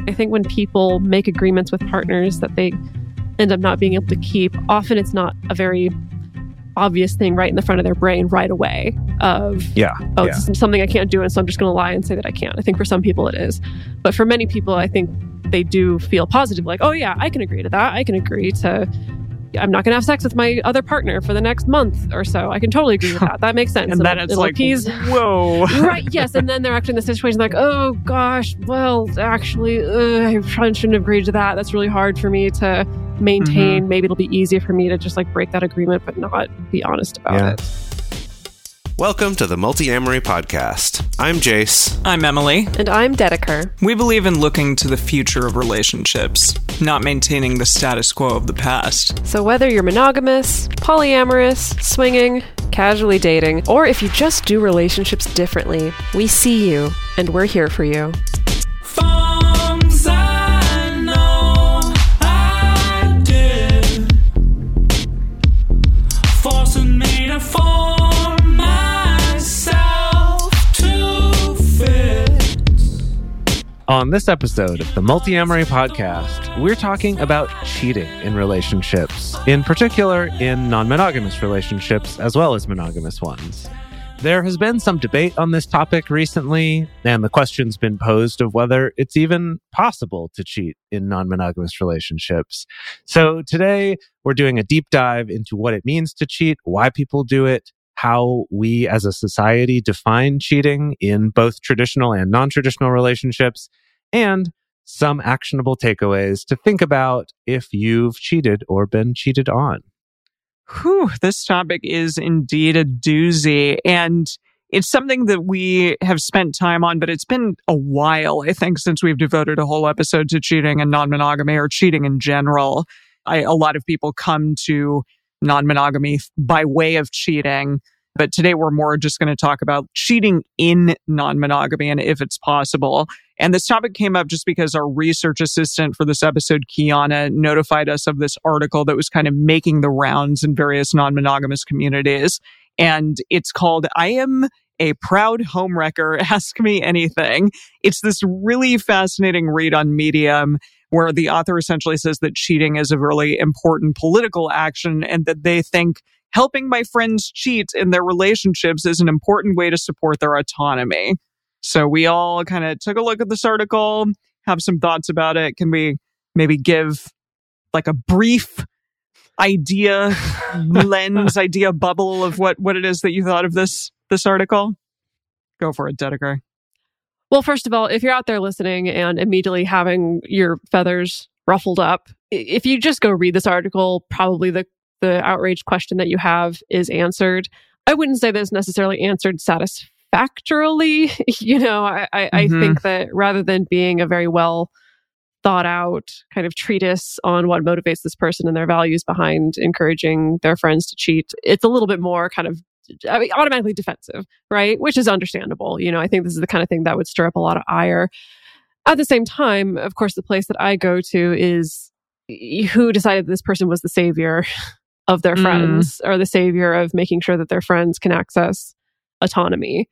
I think when people make agreements with partners that they end up not being able to keep, often it's not a very obvious thing right in the front of their brain right away of, this is something I can't do, and so I'm just going to lie and say that I can't. I think for some people it is. But for many people, I think they do feel positive, like, oh yeah, I can agree to that. I can agree to, I'm not going to have sex with my other partner for the next month or so. I can totally agree with that. That makes sense. And then it's like, whoa. Right, yes. And then they're actually in the situation like, oh gosh, well, actually, I probably shouldn't have agreed to that. That's really hard for me to maintain. Maybe it'll be easier for me to just like break that agreement, but not be honest about it. Welcome to the Multi-Amory Podcast. I'm Jace. I'm Emily. And I'm Dedeker. We believe in looking to the future of relationships, not maintaining the status quo of the past. So whether you're monogamous, polyamorous, swinging, casually dating, or if you just do relationships differently, we see you, and we're here for you. On this episode of the Multi-Amory Podcast, we're talking about cheating in relationships, in particular in non-monogamous relationships as well as monogamous ones. There has been some debate on this topic recently, and the question's been posed of whether it's even possible to cheat in non-monogamous relationships. So today, we're doing a deep dive into what it means to cheat, why people do it, how we as a society define cheating in both traditional and non-traditional relationships, and some actionable takeaways to think about if you've cheated or been cheated on. Whew, this topic is indeed a doozy, and it's something that we have spent time on, but it's been a while, I think, since we've devoted a whole episode to cheating and non-monogamy or cheating in general. A lot of people come to non-monogamy by way of cheating, but today we're more just going to talk about cheating in non-monogamy and if it's possible. And this topic came up just because our research assistant for this episode, Kiana, notified us of this article that was kind of making the rounds in various non-monogamous communities. And it's called, I Am a Proud Homewrecker, Ask Me Anything. It's this really fascinating read on Medium where the author essentially says that cheating is a really important political action and that they think helping my friends cheat in their relationships is an important way to support their autonomy. So we all kind of took a look at this article, have some thoughts about it. Can we maybe give like a brief idea bubble of what it is that you thought of this article? Go for it, Dedeker. Well, first of all, if you're out there listening and immediately having your feathers ruffled up, if you just go read this article, probably the outrage question that you have is answered. I wouldn't say that it's necessarily answered satisfactorily. I think that rather than being a very well thought out kind of treatise on what motivates this person and their values behind encouraging their friends to cheat, it's a little bit more kind of automatically defensive, right? Which is understandable. I think this is the kind of thing that would stir up a lot of ire. At the same time, of course, the place that I go to is who decided this person was the savior of their friends or the savior of making sure that their friends can access autonomy,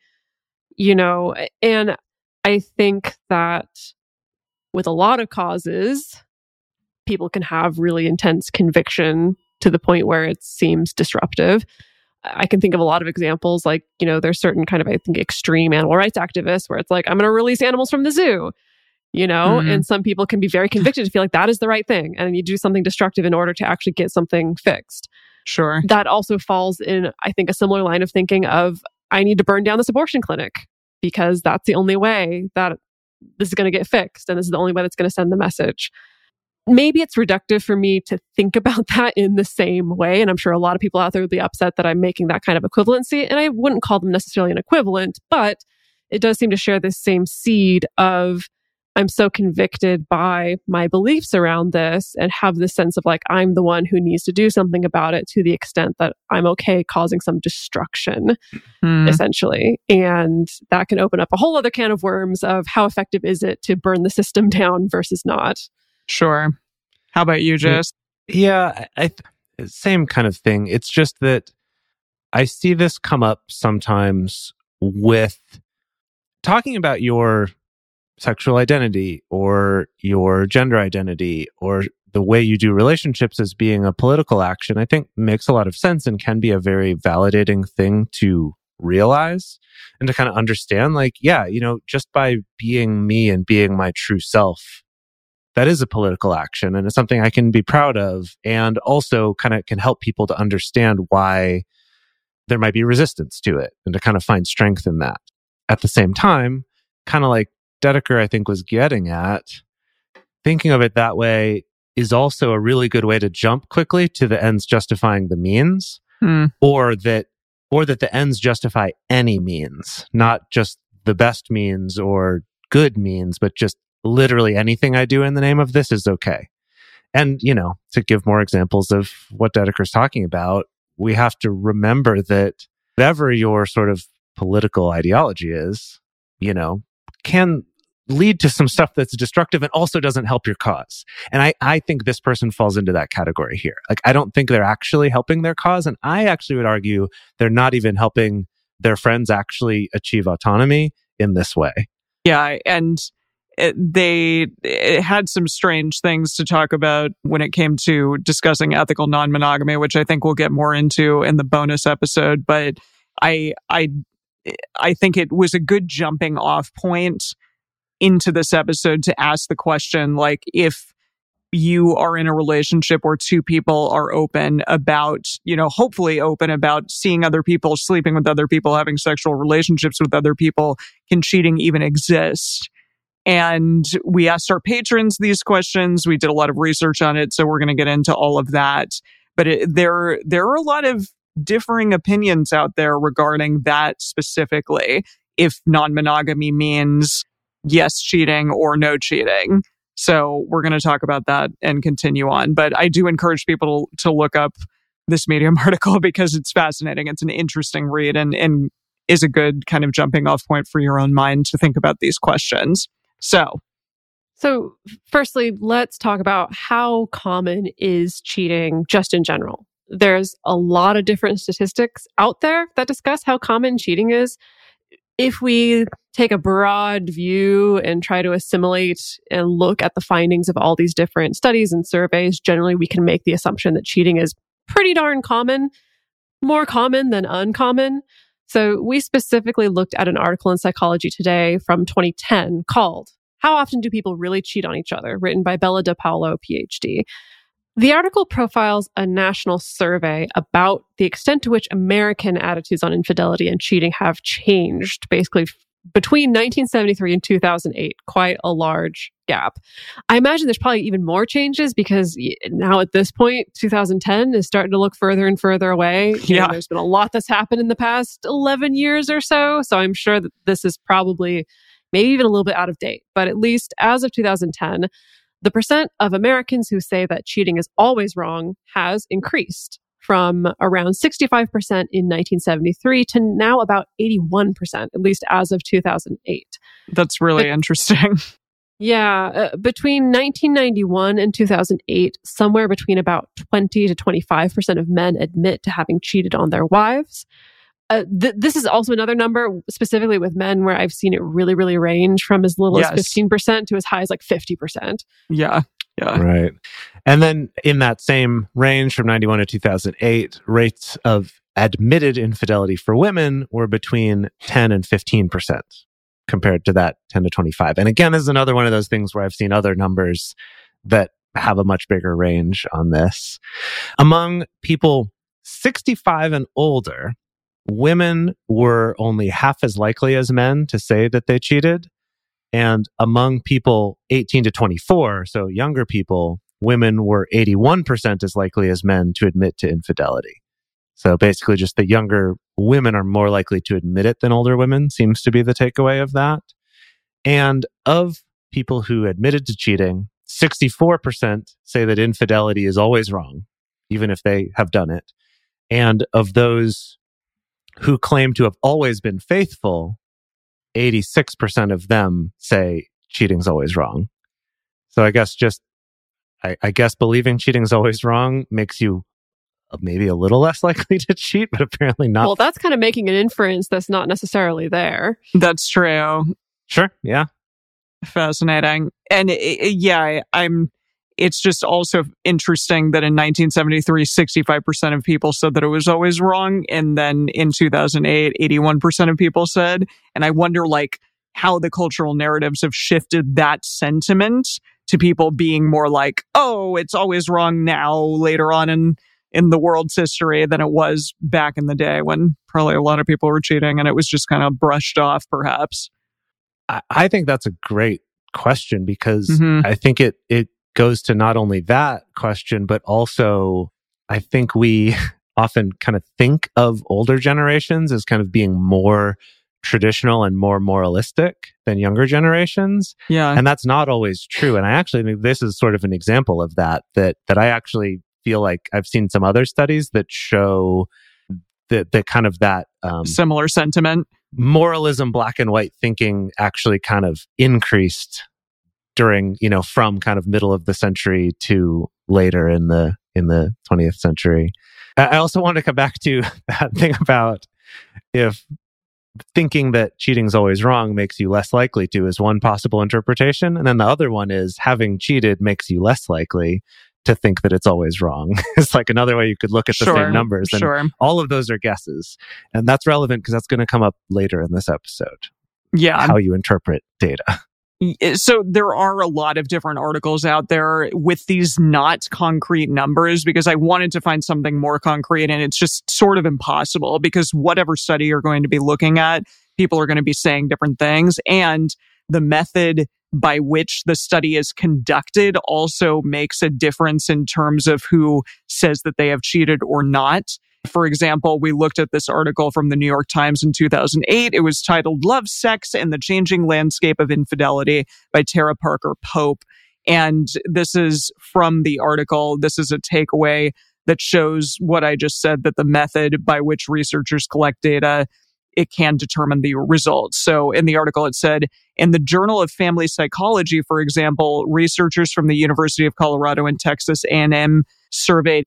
and I think that with a lot of causes, people can have really intense conviction to the point where it seems disruptive. I can think of a lot of examples, like, there's certain kind of, I think, extreme animal rights activists where it's like, I'm going to release animals from the zoo, and some people can be very convicted to feel like that is the right thing. And you do something destructive in order to actually get something fixed. Sure. That also falls in, I think, a similar line of thinking of, I need to burn down this abortion clinic because that's the only way that this is going to get fixed. And this is the only way that's going to send the message. Maybe it's reductive for me to think about that in the same way. And I'm sure a lot of people out there would be upset that I'm making that kind of equivalency. And I wouldn't call them necessarily an equivalent, but it does seem to share this same seed of, I'm so convicted by my beliefs around this and have this sense of like, I'm the one who needs to do something about it to the extent that I'm okay causing some destruction, essentially. And that can open up a whole other can of worms of how effective is it to burn the system down versus not. Sure. How about you, Jess? Yeah, same kind of thing. It's just that I see this come up sometimes with talking about your sexual identity or your gender identity or the way you do relationships as being a political action, I think makes a lot of sense and can be a very validating thing to realize and to kind of understand, like, yeah, just by being me and being my true self, that is a political action and it's something I can be proud of, and also kind of can help people to understand why there might be resistance to it and to kind of find strength in that. At the same time, kind of like Dedeker, I think, was getting at, thinking of it that way is also a really good way to jump quickly to the ends justifying the means, or that the ends justify any means, not just the best means or good means, but just literally anything I do in the name of this is okay. And, to give more examples of what Dedeker's talking about, we have to remember that whatever your sort of political ideology is, can lead to some stuff that's destructive and also doesn't help your cause. And I think this person falls into that category here. Like, I don't think they're actually helping their cause. And I actually would argue they're not even helping their friends actually achieve autonomy in this way. Yeah. And it had some strange things to talk about when it came to discussing ethical non-monogamy, which I think we'll get more into in the bonus episode. But I think it was a good jumping off point into this episode to ask the question, like, if you are in a relationship where two people are open about, hopefully open about seeing other people, sleeping with other people, having sexual relationships with other people, can cheating even exist? And we asked our patrons these questions. We did a lot of research on it, so we're going to get into all of that. But there are a lot of differing opinions out there regarding that specifically, if non-monogamy means yes cheating or no cheating. So we're going to talk about that and continue on. But I do encourage people to look up this Medium article because it's fascinating. It's an interesting read and is a good kind of jumping off point for your own mind to think about these questions. So firstly, let's talk about how common is cheating just in general. There's a lot of different statistics out there that discuss how common cheating is. If we take a broad view and try to assimilate and look at the findings of all these different studies and surveys, generally we can make the assumption that cheating is pretty darn common, more common than uncommon. So we specifically looked at an article in Psychology Today from 2010 called "How Often Do People Really Cheat on Each Other?" written by Bella DePaulo, PhD. The article profiles a national survey about the extent to which American attitudes on infidelity and cheating have changed, basically between 1973 and 2008, quite a large gap. I imagine there's probably even more changes because now at this point, 2010 is starting to look further and further away. Yeah. There's been a lot that's happened in the past 11 years or so. So I'm sure that this is probably maybe even a little bit out of date. But at least as of 2010, the percent of Americans who say that cheating is always wrong has increased from around 65% in 1973 to now about 81%, at least as of 2008. That's really interesting. Yeah. Between 1991 and 2008, somewhere between about 20 to 25% of men admit to having cheated on their wives. This is also another number, specifically with men, where I've seen it really, really range from as little as 15% to as high as like 50%. Yeah. Right. And then in that same range from 91 to 2008, rates of admitted infidelity for women were between 10 and 15% compared to that 10 to 25. And again, this is another one of those things where I've seen other numbers that have a much bigger range on this. Among people 65 and older, women were only half as likely as men to say that they cheated. And among people 18 to 24, so younger people, women were 81% as likely as men to admit to infidelity. So basically just the younger women are more likely to admit it than older women seems to be the takeaway of that. And of people who admitted to cheating, 64% say that infidelity is always wrong, even if they have done it. And of those who claim to have always been faithful, 86% of them say cheating's always wrong. So I guess I guess believing cheating's always wrong makes you maybe a little less likely to cheat, but apparently not. Well, that's kind of making an inference that's not necessarily there. That's true. Sure, yeah. Fascinating. And it's just also interesting that in 1973, 65% of people said that it was always wrong. And then in 2008, 81% of people said. And I wonder, like, how the cultural narratives have shifted that sentiment to people being more like, oh, it's always wrong now, later on in the world's history than it was back in the day when probably a lot of people were cheating and it was just kind of brushed off, perhaps. I think that's a great question because Mhm. I think it goes to not only that question, but also I think we often kind of think of older generations as kind of being more traditional and more moralistic than younger generations. Yeah. And that's not always true. And I actually think this is sort of an example of that I actually feel like I've seen some other studies that show that kind of that Similar sentiment. moralism, black and white thinking actually kind of increased during, from kind of middle of the century to later in the 20th century. I also want to come back to that thing about if thinking that cheating is always wrong makes you less likely to is one possible interpretation. And then the other one is having cheated makes you less likely to think that it's always wrong. It's like another way you could look at the same numbers. And Sure. all of those are guesses. And that's relevant because that's going to come up later in this episode. Yeah. How you interpret data. So there are a lot of different articles out there with these not concrete numbers because I wanted to find something more concrete and it's just sort of impossible because whatever study you're going to be looking at, people are going to be saying different things. And the method by which the study is conducted also makes a difference in terms of who says that they have cheated or not. For example, we looked at this article from the New York Times in 2008. It was titled Love, Sex, and the Changing Landscape of Infidelity by Tara Parker Pope. And this is from the article. This is a takeaway that shows what I just said, that the method by which researchers collect data, it can determine the results. So in the article, it said, in the Journal of Family Psychology, for example, researchers from the University of Colorado and Texas A&M surveyed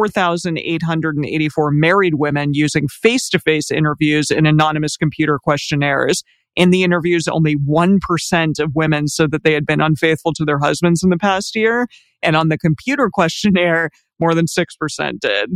4,884 married women using face-to-face interviews and anonymous computer questionnaires. In the interviews, only 1% of women said that they had been unfaithful to their husbands in the past year. And on the computer questionnaire, more than 6% did.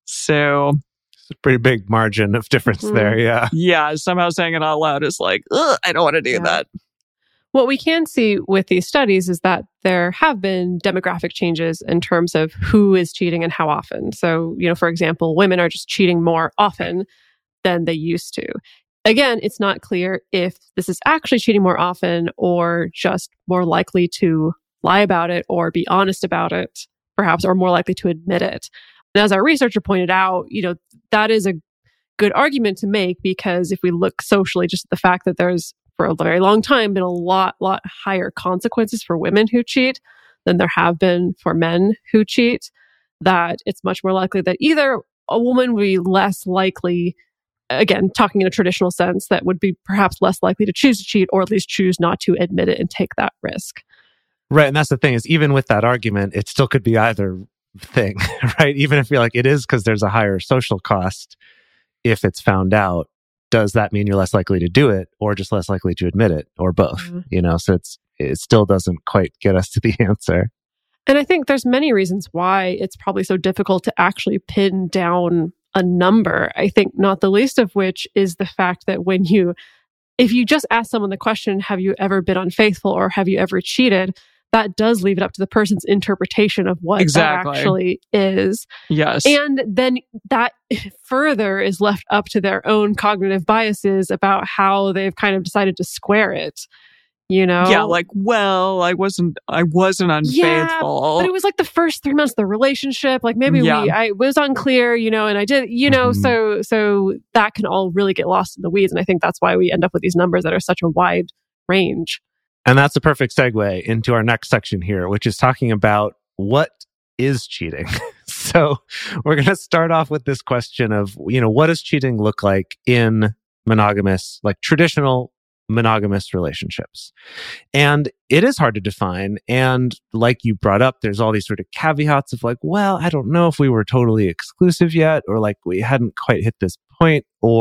So It's a pretty big margin of difference there. Yeah. yeah, somehow saying it out loud is like, ugh, I don't want to do that. What we can see with these studies is that there have been demographic changes in terms of who is cheating and how often. So, for example, women are just cheating more often than they used to. Again, it's not clear if this is actually cheating more often or just more likely to lie about it or be honest about it, perhaps, or more likely to admit it. And as our researcher pointed out, that is a good argument to make because if we look socially, just at the fact that there's for a very long time been a lot higher consequences for women who cheat than there have been for men who cheat, that it's much more likely that either a woman would be less likely, again, talking in a traditional sense, that would be perhaps less likely to choose to cheat or at least choose not to admit it and take that risk. Right. And that's the thing is, even with that argument, it still could be either thing, right? Even if you're like, it is because there's a higher social cost if it's found out. Does that mean you're less likely to do it or just less likely to admit it or both? Mm-hmm. So it still doesn't quite get us to the answer. And I think there's many reasons why it's probably so difficult to actually pin down a number. I think not the least of which is the fact that if you just ask someone the question, have you ever been unfaithful or have you ever cheated? That does leave it up to the person's interpretation of what that actually is. Yes. And then that further is left up to their own cognitive biases about how they've kind of decided to square it. Yeah, like, well, I wasn't unfaithful. Yeah, but it was like the first 3 months of the relationship. Like maybe I was unclear, and I did, so that can all really get lost in the weeds. And I think that's why we end up with these numbers that are such a wide range. And that's a perfect segue into our next section here, which is talking about what is cheating. So we're going to start off with this question of, what does cheating look like in monogamous, like traditional monogamous relationships? And it is hard to define. And like you brought up, there's all these sort of caveats of like, well, I don't know if we were totally exclusive yet, or like we hadn't quite hit this point, or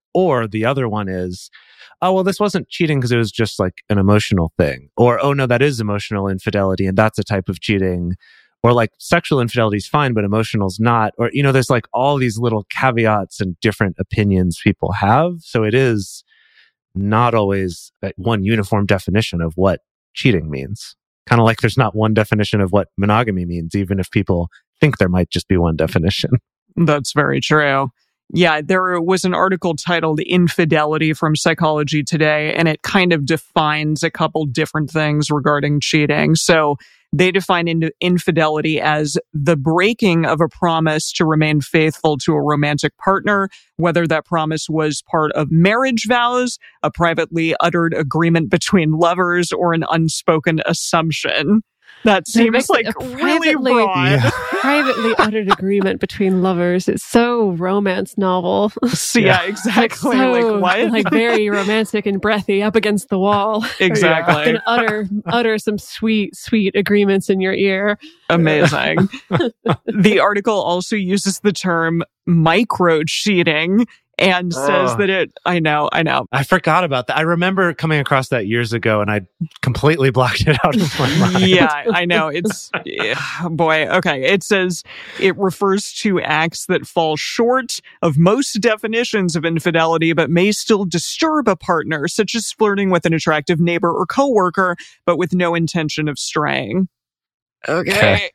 Or the other one is, oh, well, this wasn't cheating because it was just like an emotional thing. Or, oh, no, that is emotional infidelity and that's a type of cheating. Or like sexual infidelity is fine, but emotional's not. Or, there's like all these little caveats and different opinions people have. So it is not always one uniform definition of what cheating means. Kind of like there's not one definition of what monogamy means, even if people think there might just be one definition. That's very true. Yeah, there was an article titled Infidelity from Psychology Today, and it kind of defines a couple different things regarding cheating. So they define infidelity as the breaking of a promise to remain faithful to a romantic partner, whether that promise was part of marriage vows, a privately uttered agreement between lovers, or an unspoken assumption. That seems like really broad. Yeah. Privately uttered agreement between lovers. It's so romance novel. Yeah, exactly. Like what? Like very romantic and breathy up against the wall. Exactly. And utter some sweet, sweet agreements in your ear. Amazing. The article also uses the term micro cheating and says that I know. I forgot about that. I remember coming across that years ago and I completely blocked it out of my mind. Yeah, I know. It's, boy, okay. It says it refers to acts that fall short of most definitions of infidelity, but may still disturb a partner, such as flirting with an attractive neighbor or coworker, but with no intention of straying. Okay.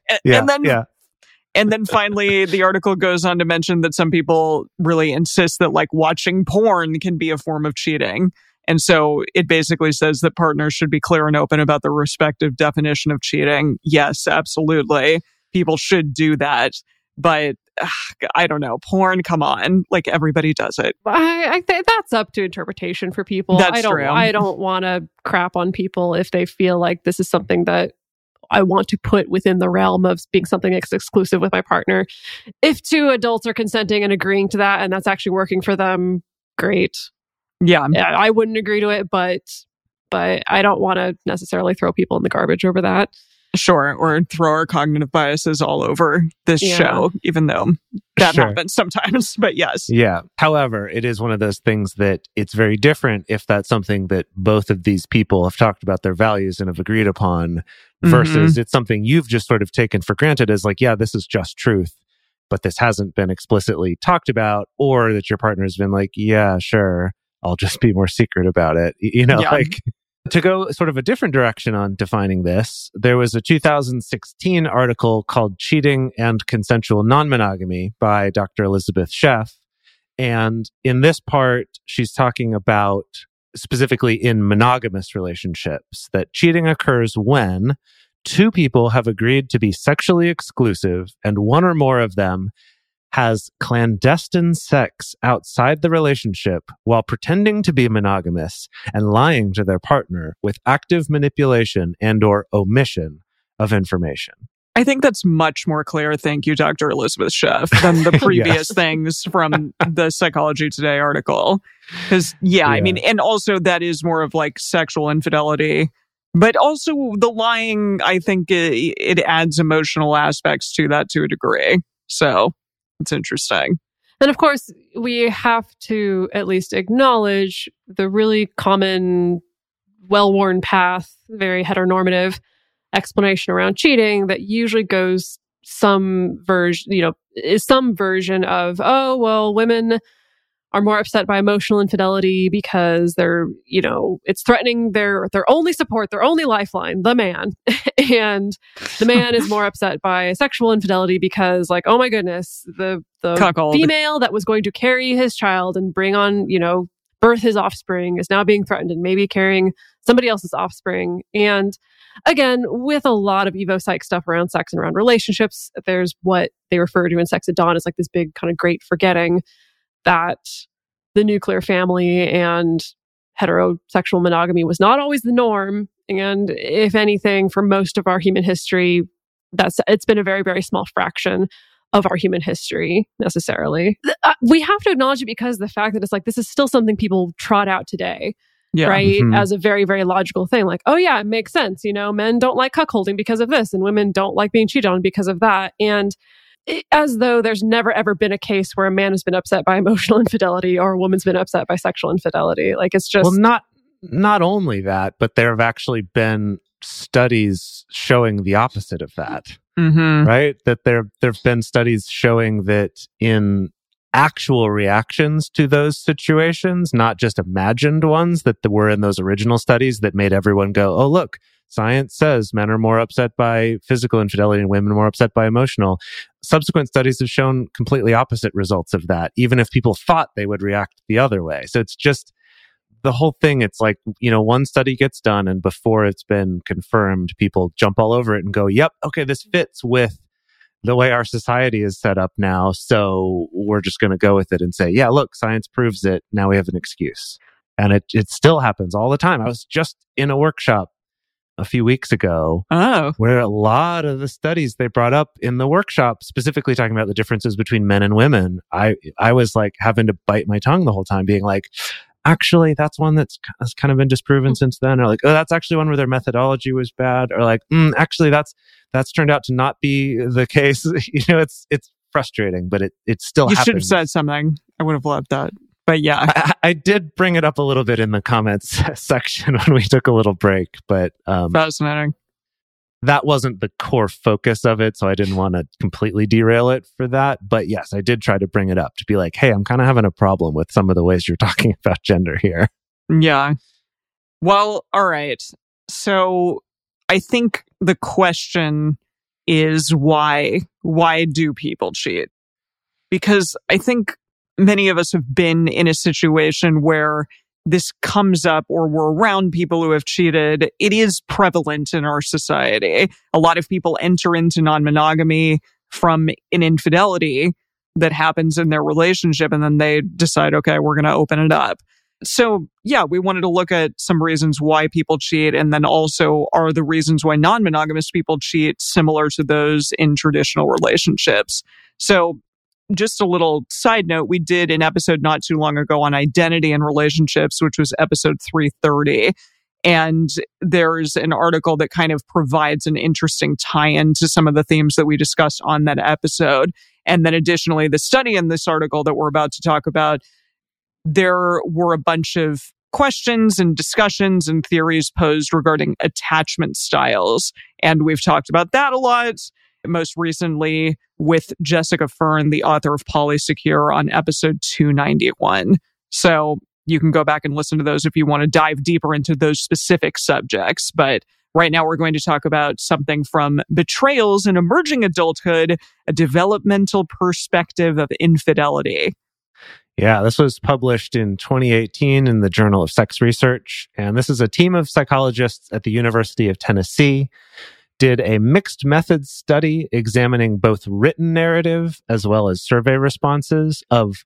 And then finally, the article goes on to mention that some people really insist that like watching porn can be a form of cheating. And so it basically says that partners should be clear and open about the respective definition of cheating. Yes, absolutely. People should do that. But I don't know. Porn, come on. Like everybody does it. I think that's up to interpretation for people. That's true. I don't want to crap on people if they feel like this is something that I want to put within the realm of being something that's exclusive with my partner. If two adults are consenting and agreeing to that and that's actually working for them, great. Yeah. I wouldn't agree to it, but I don't want to necessarily throw people in the garbage over that. Sure. Or throw our cognitive biases all over this show, even though that happens sometimes. But yes. Yeah. However, it is one of those things that it's very different if that's something that both of these people have talked about their values and have agreed upon versus it's something you've just sort of taken for granted as like, yeah, this is just truth, but this hasn't been explicitly talked about, or that your partner has been like, yeah, sure, I'll just be more secret about it. Like to go sort of a different direction on defining this, there was a 2016 article called Cheating and Consensual Non-Monogamy by Dr. Elizabeth Sheff. And in this part, she's talking about specifically in monogamous relationships, that cheating occurs when two people have agreed to be sexually exclusive and one or more of them has clandestine sex outside the relationship while pretending to be monogamous and lying to their partner with active manipulation and or omission of information. I think that's much more clear, thank you, Dr. Elizabeth Sheff, than the previous things from the Psychology Today article. Because, I mean, and also that is more of like sexual infidelity. But also the lying, I think it adds emotional aspects to that to a degree. So it's interesting. And of course, we have to at least acknowledge the really common, well-worn path, very heteronormative explanation around cheating that usually goes some version of, oh, well, women are more upset by emotional infidelity because they're, it's threatening their only support, their only lifeline, the man. And the man is more upset by sexual infidelity because, like, oh my goodness, the cuckold female that was going to carry his child and bring on, birth his offspring is now being threatened and maybe carrying somebody else's offspring. And again, with a lot of Evo Psych stuff around sex and around relationships, there's what they refer to in Sex at Dawn as like this big kind of great forgetting that the nuclear family and heterosexual monogamy was not always the norm. And if anything, for most of our human history, it's been a very, very small fraction of our human history necessarily. We have to acknowledge it because the fact that it's like, this is still something people trot out today. Yeah. Right? As a very, very logical thing. Like, oh yeah, it makes sense. Men don't like cuckolding because of this and women don't like being cheated on because of that. And as though there's never ever been a case where a man has been upset by emotional infidelity or a woman's been upset by sexual infidelity. Like, it's just... Well, not only that, but there have actually been studies showing the opposite of that, right? That there have been studies showing that in actual reactions to those situations, not just imagined ones that were in those original studies that made everyone go, oh, look, science says men are more upset by physical infidelity and women are more upset by emotional. Subsequent studies have shown completely opposite results of that, even if people thought they would react the other way. So it's just the whole thing. It's like, one study gets done and before it's been confirmed, people jump all over it and go, yep, okay, this fits with the way our society is set up now. So we're just going to go with it and say, yeah, look, science proves it. Now we have an excuse. And it still happens all the time. I was just in a workshop a few weeks ago where a lot of the studies they brought up in the workshop, specifically talking about the differences between men and women, I was like having to bite my tongue the whole time, being like, actually, that's one that's kind of been disproven since then. Or like, oh, that's actually one where their methodology was bad. Or like, actually, that's turned out to not be the case. It's frustrating, but it still happens. You should have said something. I would have loved that. But yeah, I did bring it up a little bit in the comments section when we took a little break. But fascinating. That wasn't the core focus of it, so I didn't want to completely derail it for that. But yes, I did try to bring it up to be like, hey, I'm kind of having a problem with some of the ways you're talking about gender here. Yeah. Well, all right. So I think the question is why do people cheat? Because I think many of us have been in a situation where this comes up or we're around people who have cheated. It is prevalent in our society. A lot of people enter into non-monogamy from an infidelity that happens in their relationship, and then they decide, okay, we're going to open it up. So yeah, we wanted to look at some reasons why people cheat, and then also are the reasons why non-monogamous people cheat similar to those in traditional relationships. So just a little side note, we did an episode not too long ago on identity and relationships, which was episode 330. And there's an article that kind of provides an interesting tie-in to some of the themes that we discussed on that episode. And then additionally, the study in this article that we're about to talk about, there were a bunch of questions and discussions and theories posed regarding attachment styles. And we've talked about that a lot. Most recently with Jessica Fern, the author of Polysecure, on episode 291. So you can go back and listen to those if you want to dive deeper into those specific subjects. But right now we're going to talk about something from Betrayals in Emerging Adulthood, a developmental perspective of infidelity. Yeah, this was published in 2018 in the Journal of Sex Research. And this is a team of psychologists at the University of Tennessee did a mixed methods study examining both written narrative as well as survey responses of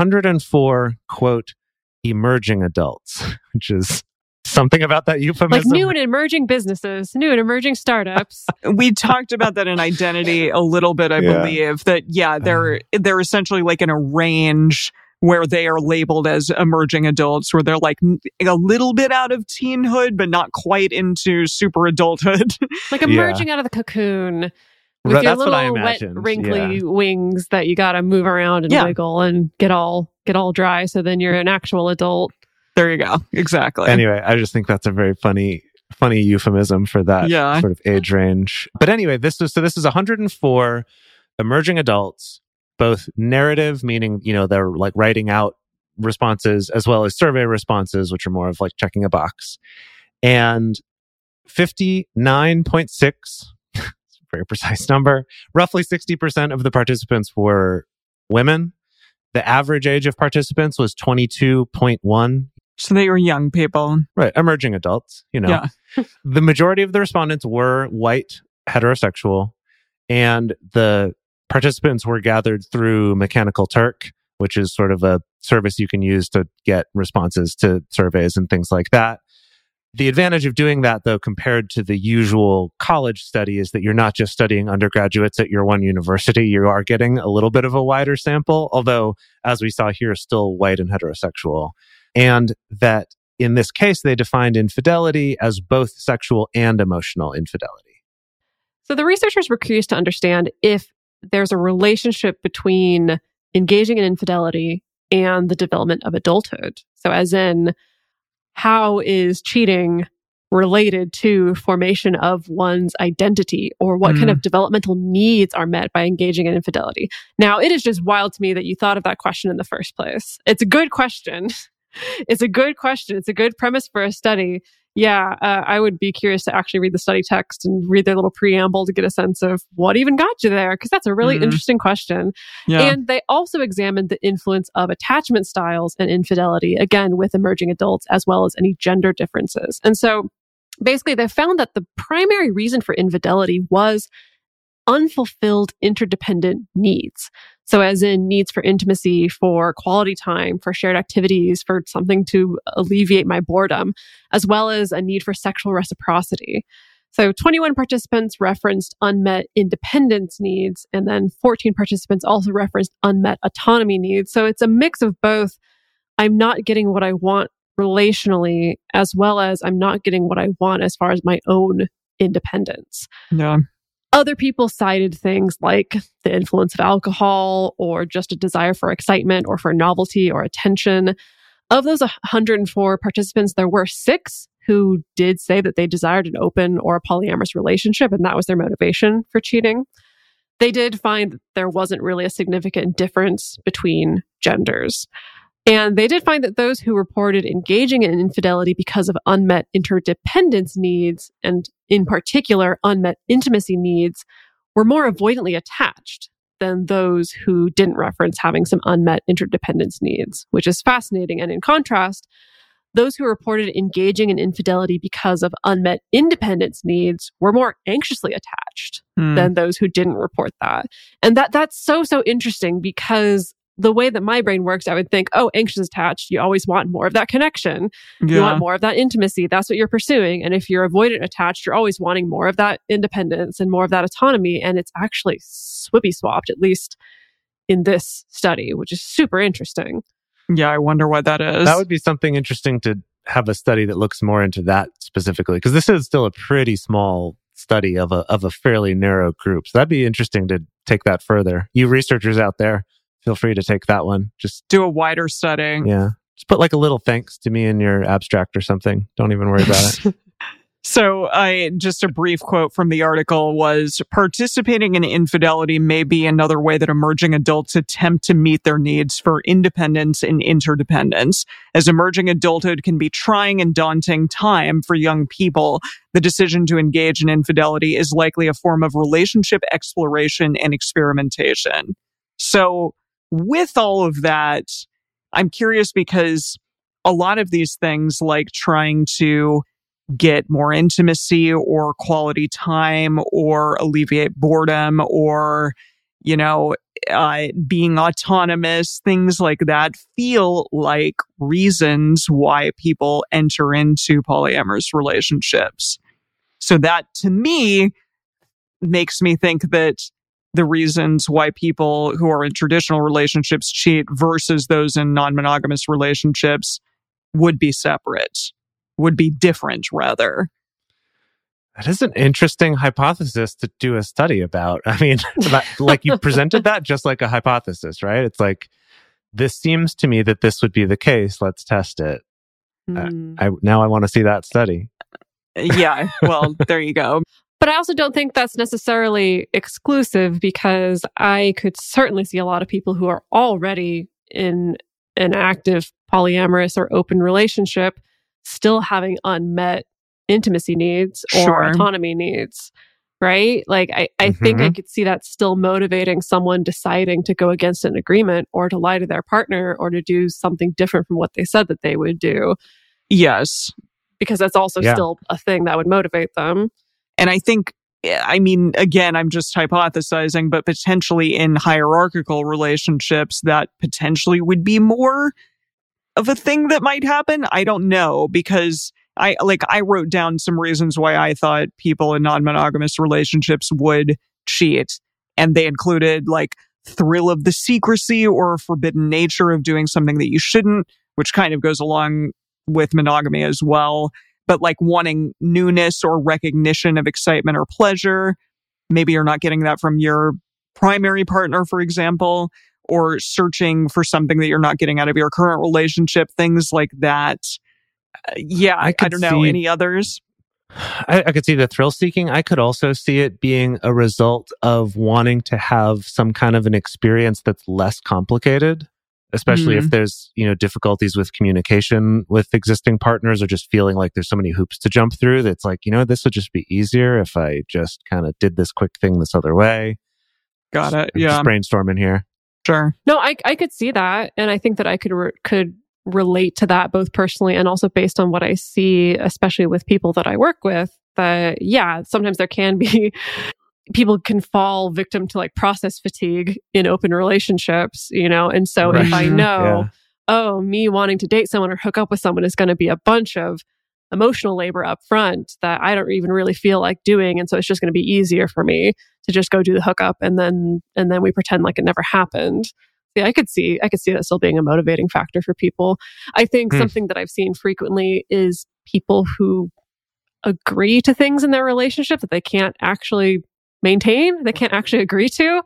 104, quote, emerging adults, which is something about that euphemism. Like new and emerging businesses, new and emerging startups. We talked about that in Identity a little bit, I believe, that, they're essentially like in a range where they are labeled as emerging adults, where they're like a little bit out of teenhood, but not quite into super adulthood. Like emerging out of the cocoon with your little wet, wrinkly wings that you got to move around and wiggle and get all dry. So then you're an actual adult. There you go. Exactly. Anyway, I just think that's a very funny euphemism for that sort of age range. But anyway, this is 104 emerging adults, both narrative, meaning, they're like writing out responses, as well as survey responses, which are more of like checking a box. And 59.6, it's a very precise number, roughly 60% of the participants were women. The average age of participants was 22.1. So they were young people. Right, emerging adults, Yeah. The majority of the respondents were white, heterosexual, and the participants were gathered through Mechanical Turk, which is sort of a service you can use to get responses to surveys and things like that. The advantage of doing that, though, compared to the usual college study, is that you're not just studying undergraduates at your one university. You are getting a little bit of a wider sample, although, as we saw here, still white and heterosexual. And that in this case, they defined infidelity as both sexual and emotional infidelity. So the researchers were curious to understand if there's a relationship between engaging in infidelity and the development of adulthood. So as in, how is cheating related to formation of one's identity, or what kind of developmental needs are met by engaging in infidelity? Now, it is just wild to me that you thought of that question in the first place. It's a good question. It's a good question. It's a good premise for a study. Yeah, I would be curious to actually read the study text and read their little preamble to get a sense of what even got you there, because that's a really interesting question. Yeah. And they also examined the influence of attachment styles and infidelity, again, with emerging adults, as well as any gender differences. And so basically, they found that the primary reason for infidelity was unfulfilled interdependent needs. So as in needs for intimacy, for quality time, for shared activities, for something to alleviate my boredom, as well as a need for sexual reciprocity. So 21 participants referenced unmet independence needs, and then 14 participants also referenced unmet autonomy needs. So it's a mix of both. I'm not getting what I want relationally, as well as I'm not getting what I want as far as my own independence. Yeah. Other people cited things like the influence of alcohol, or just a desire for excitement or for novelty or attention. Of those 104 participants, there were 6 who did say that they desired an open or a polyamorous relationship, and that was their motivation for cheating. They did find that there wasn't really a significant difference between genders. And they did find that those who reported engaging in infidelity because of unmet interdependence needs, and in particular, unmet intimacy needs, were more avoidantly attached than those who didn't reference having some unmet interdependence needs, which is fascinating. And in contrast, those who reported engaging in infidelity because of unmet independence needs were more anxiously attached than those who didn't report that. And that's so interesting, because the way that my brain works, I would think, oh, anxious attached, you always want more of that connection. Yeah. You want more of that intimacy. That's what you're pursuing. And if you're avoidant attached, you're always wanting more of that independence and more of that autonomy. And it's actually swippy swapped, at least in this study, which is super interesting. Yeah, I wonder what that is. That would be something interesting to have a study that looks more into that specifically, because this is still a pretty small study of a fairly narrow group. So that'd be interesting to take that further. You researchers out there, feel free to take that one. Just do a wider study. Yeah. Just put like a little thanks to me in your abstract or something. Don't even worry about it. So just a brief quote from the article was, participating in infidelity may be another way that emerging adults attempt to meet their needs for independence and interdependence. As emerging adulthood can be trying and daunting time for young people, the decision to engage in infidelity is likely a form of relationship exploration and experimentation. So with all of that, I'm curious, because a lot of these things, like trying to get more intimacy or quality time or alleviate boredom or, being autonomous, things like that, feel like reasons why people enter into polyamorous relationships. So that, to me, makes me think that the reasons why people who are in traditional relationships cheat versus those in non-monogamous relationships would be separate, would be different, rather. That is an interesting hypothesis to do a study about. I mean, like you presented that just like a hypothesis, right? It's like, this seems to me that this would be the case. Let's test it. Now I want to see that study. Yeah, well, there you go. But I also don't think that's necessarily exclusive, because I could certainly see a lot of people who are already in an active polyamorous or open relationship still having unmet intimacy needs or autonomy needs, right? Like, I think I could see that still motivating someone deciding to go against an agreement or to lie to their partner or to do something different from what they said that they would do. Yes. Because that's also still a thing that would motivate them. And I think, again, I'm just hypothesizing, but potentially in hierarchical relationships, that potentially would be more of a thing that might happen. I don't know, because I wrote down some reasons why I thought people in non-monogamous relationships would cheat. And they included like thrill of the secrecy or forbidden nature of doing something that you shouldn't, which kind of goes along with monogamy as well. But like wanting newness or recognition of excitement or pleasure. Maybe you're not getting that from your primary partner, for example, or searching for something that you're not getting out of your current relationship, things like that. I don't know. Any others? I could see the thrill seeking. I could also see it being a result of wanting to have some kind of an experience that's less complicated, especially if there's, difficulties with communication with existing partners, or just feeling like there's so many hoops to jump through that's like, this would just be easier if I just kind of did this quick thing this other way. Got it. I'm just brainstorming here. Sure. No, I could see that. And I think that I could relate to that both personally and also based on what I see, especially with people that I work with, that, sometimes there can be, people can fall victim to like process fatigue in open relationships, and so if I know, me wanting to date someone or hook up with someone is going to be a bunch of emotional labor up front that I don't even really feel like doing. And so it's just going to be easier for me to just go do the hookup and then we pretend like it never happened. Yeah, I could see that still being a motivating factor for people. I think something that I've seen frequently is people who agree to things in their relationship that they can't actually maintain, they can't actually agree to.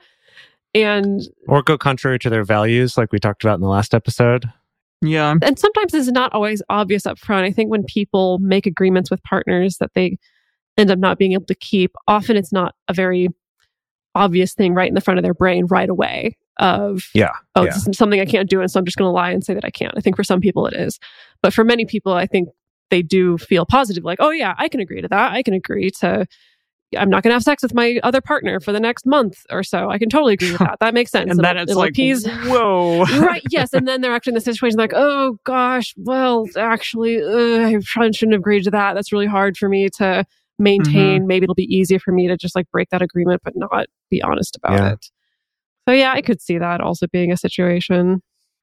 Or go contrary to their values, like we talked about in the last episode. Yeah. And sometimes it's not always obvious up front. I think when people make agreements with partners that they end up not being able to keep, often it's not a very obvious thing right in the front of their brain right away of, this is something I can't do, and so I'm just going to lie and say that I can't. I think for some people it is. But for many people, I think they do feel positive, like, oh yeah, I can agree to that. I can agree to, I'm not going to have sex with my other partner for the next month or so. I can totally agree with that. That makes sense. And then it's like, whoa. Right, yes. And then they're actually in the situation like, oh gosh, well, actually, I probably shouldn't have agreed to that. That's really hard for me to maintain. Maybe it'll be easier for me to just like break that agreement, but not be honest about it. So I could see that also being a situation.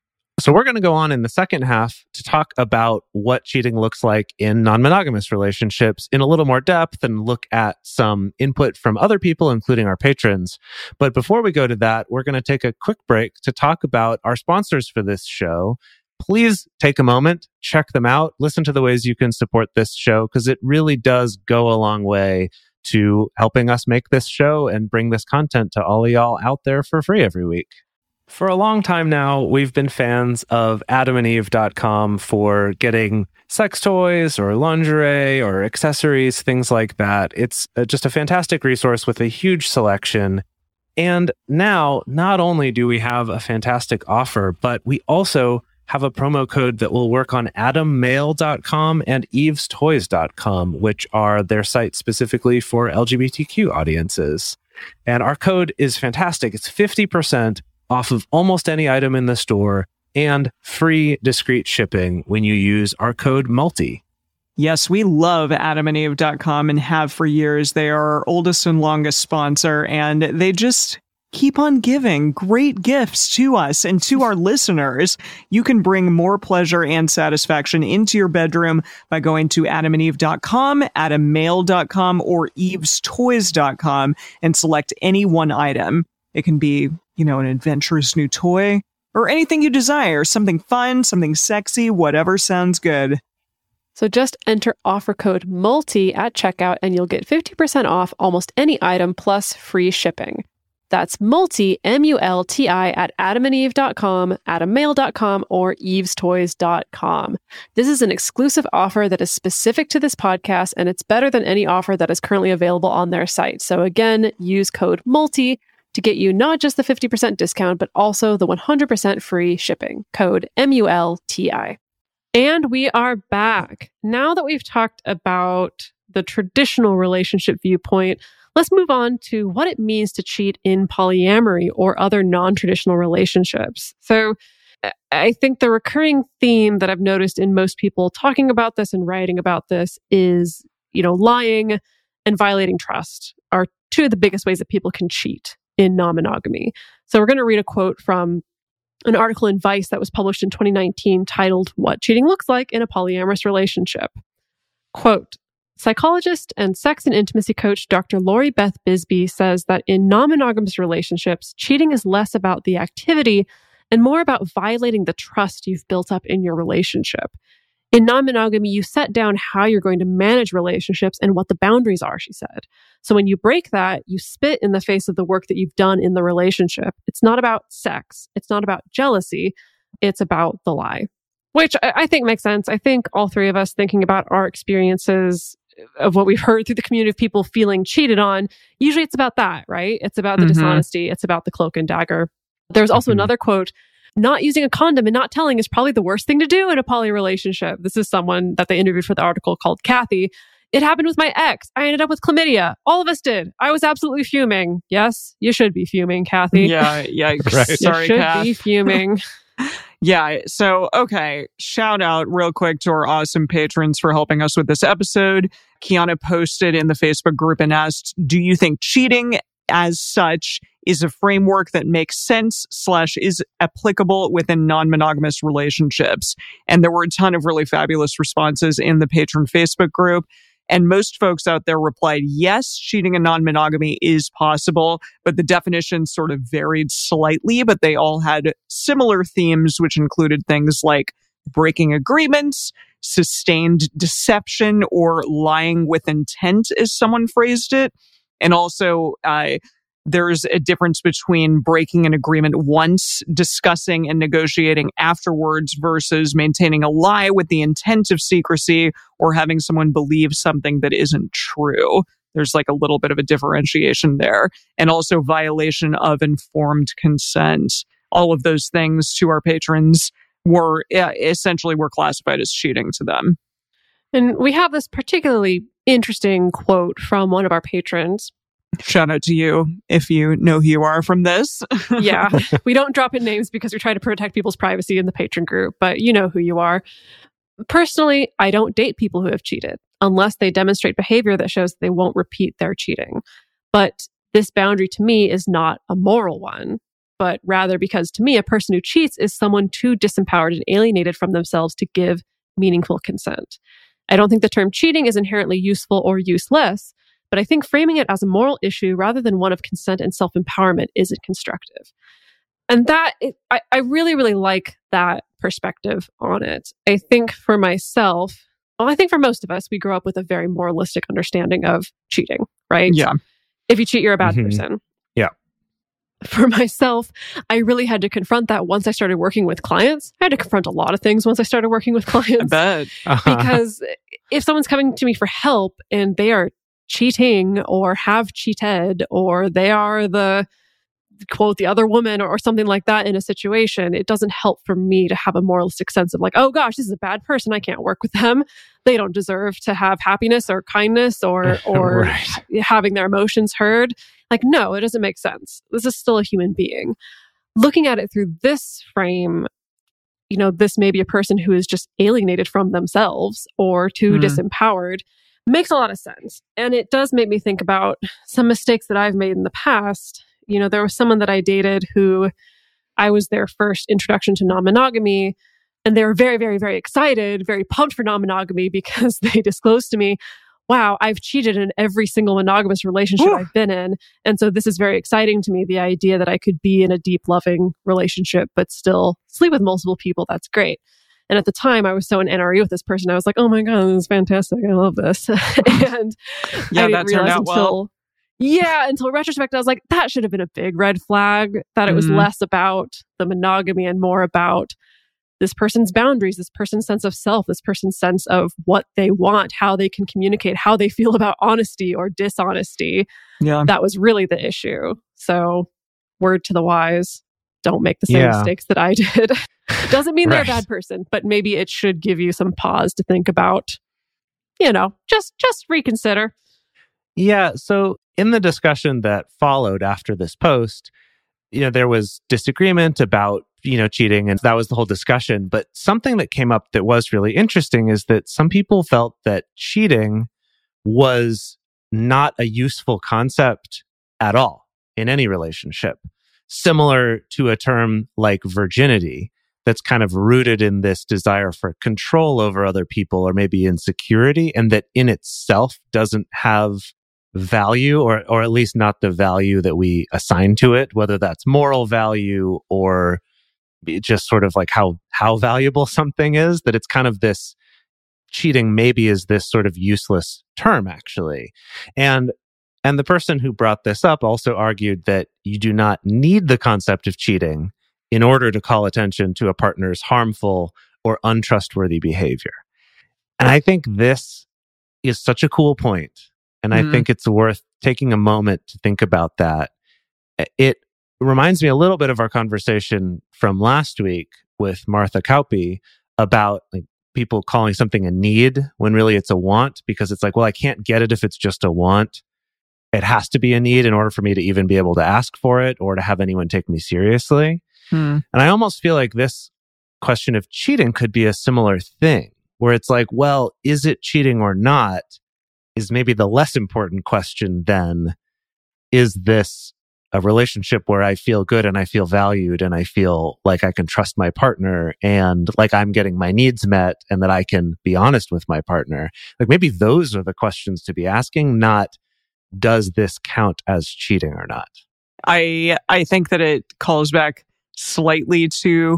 So we're going to go on in the second half to talk about what cheating looks like in non-monogamous relationships in a little more depth and look at some input from other people, including our patrons. But before we go to that, we're going to take a quick break to talk about our sponsors for this show. Please take a moment, check them out, listen to the ways you can support this show, because it really does go a long way to helping us make this show and bring this content to all of y'all out there for free every week. For a long time now, we've been fans of AdamandEve.com for getting sex toys or lingerie or accessories, things like that. It's just a fantastic resource with a huge selection. And now, not only do we have a fantastic offer, but we also have a promo code that will work on AdamMail.com and EvesToys.com, which are their sites specifically for LGBTQ audiences. And our code is fantastic. It's 50% off of almost any item in the store and free discreet shipping when you use our code MULTI. Yes, we love AdamandEve.com and have for years. They are our oldest and longest sponsor, and they just keep on giving great gifts to us and to our listeners. You can bring more pleasure and satisfaction into your bedroom by going to AdamandEve.com, AdamMail.com, or EvesToys.com and select any one item. It can be, an adventurous new toy or anything you desire, something fun, something sexy, whatever sounds good. So just enter offer code MULTI at checkout and you'll get 50% off almost any item plus free shipping. That's MULTI, M-U-L-T-I, at AdamandEve.com, AdamMail.com, or EvesToys.com. This is an exclusive offer that is specific to this podcast, and it's better than any offer that is currently available on their site. So again, use code MULTI to get you not just the 50% discount, but also the 100% free shipping. Code MULTI. And we are back. Now that we've talked about the traditional relationship viewpoint, let's move on to what it means to cheat in polyamory or other non-traditional relationships. So I think the recurring theme that I've noticed in most people talking about this and writing about this is, lying and violating trust are two of the biggest ways that people can cheat in non-monogamy. So we're going to read a quote from an article in Vice that was published in 2019 titled, "What Cheating Looks Like in a Polyamorous Relationship." Quote, psychologist and sex and intimacy coach Dr. Lori Beth Bisbee says that in non-monogamous relationships, cheating is less about the activity and more about violating the trust you've built up in your relationship. In non-monogamy, you set down how you're going to manage relationships and what the boundaries are, she said. So when you break that, you spit in the face of the work that you've done in the relationship. It's not about sex. It's not about jealousy. It's about the lie, which I think makes sense. I think all three of us thinking about our experiences of what we've heard through the community of people feeling cheated on, usually it's about that, right? It's about the dishonesty. It's about the cloak and dagger. There's also another quote, not using a condom and not telling is probably the worst thing to do in a poly relationship. This is someone that they interviewed for the article called Kathy. It happened with my ex. I ended up with chlamydia. All of us did. I was absolutely fuming. Yes, you should be fuming, Kathy. Yeah. Right. Sorry, you should Kath. be fuming. Yeah. So, okay. Shout out real quick to our awesome patrons for helping us with this episode. Kiana posted in the Facebook group and asked, do you think cheating as such is a framework that makes sense / is applicable within non-monogamous relationships? And there were a ton of really fabulous responses in the patron Facebook group. And most folks out there replied, yes, cheating in non-monogamy is possible, but the definition sort of varied slightly, but they all had similar themes, which included things like breaking agreements, sustained deception, or lying with intent, as someone phrased it. And also, there's a difference between breaking an agreement once, discussing and negotiating afterwards, versus maintaining a lie with the intent of secrecy or having someone believe something that isn't true. There's like a little bit of a differentiation there. And also violation of informed consent. All of those things to our patrons were essentially classified as cheating to them. And we have this particularly interesting quote from one of our patrons. Shout out to you if you know who you are from this. Yeah, we don't drop in names because we try to protect people's privacy in the patron group, but you know who you are. Personally, I don't date people who have cheated unless they demonstrate behavior that shows that they won't repeat their cheating. But this boundary to me is not a moral one, but rather because to me, a person who cheats is someone too disempowered and alienated from themselves to give meaningful consent. I don't think the term cheating is inherently useful or useless, but I think framing it as a moral issue rather than one of consent and self-empowerment isn't constructive. And I really, really like that perspective on it. I think for myself, I think for most of us, we grow up with a very moralistic understanding of cheating, right? Yeah. If you cheat, you're a bad person. Yeah. For myself, I really had to confront that once I started working with clients. I had to confront a lot of things once I started working with clients. I bet. Because if someone's coming to me for help and they are cheating or have cheated or they are the quote the other woman or something like that in a situation, it doesn't help for me to have a moralistic sense of like, oh gosh, this is a bad person, I can't work with them, they don't deserve to have happiness or kindness or right. having their emotions heard. Like, no, it doesn't make sense. This is still a human being. Looking at it through this frame, you know, this may be a person who is just alienated from themselves or too disempowered. Makes a lot of sense. And it does make me think about some mistakes that I've made in the past. You know, there was someone that I dated who I was their first introduction to non-monogamy, and they were very, very, very excited, very pumped for non-monogamy because they disclosed to me, wow, I've cheated in every single monogamous relationship I've been in. And so this is very exciting to me, the idea that I could be in a deep, loving relationship, but still sleep with multiple people. That's great. And at the time, I was so in NRE with this person. I was like, oh my God, this is fantastic. I love this. And yeah, I didn't that turned out well. Until retrospect, I was like, that should have been a big red flag, that it was less about the monogamy and more about this person's boundaries, this person's sense of self, this person's sense of what they want, how they can communicate, how they feel about honesty or dishonesty. Yeah. That was really the issue. So, word to the wise, don't make the same mistakes that I did. Doesn't mean they're a bad person, but maybe it should give you some pause to think about, you know, just reconsider. Yeah. So in the discussion that followed after this post, you know, there was disagreement about, you know, cheating, and that was the whole discussion. But something that came up that was really interesting is that some people felt that cheating was not a useful concept at all in any relationship, similar to a term like virginity that's kind of rooted in this desire for control over other people or maybe insecurity, and that in itself doesn't have value, or at least not the value that we assign to it, whether that's moral value or just sort of like how valuable something is, that it's kind of this cheating maybe is this sort of useless term, actually. And the person who brought this up also argued that you do not need the concept of cheating in order to call attention to a partner's harmful or untrustworthy behavior. And I think this is such a cool point. And I think it's worth taking a moment to think about that. It reminds me a little bit of our conversation from last week with Martha Kauppi about like people calling something a need when really it's a want, because it's like, well, I can't get it if it's just a want. It has to be a need in order for me to even be able to ask for it or to have anyone take me seriously. And I almost feel like this question of cheating could be a similar thing, where it's like, well, is it cheating or not is maybe the less important question than, is this a relationship where I feel good and I feel valued and I feel like I can trust my partner and like I'm getting my needs met and that I can be honest with my partner? Like maybe those are the questions to be asking, not does this count as cheating or not? I think that it calls back slightly to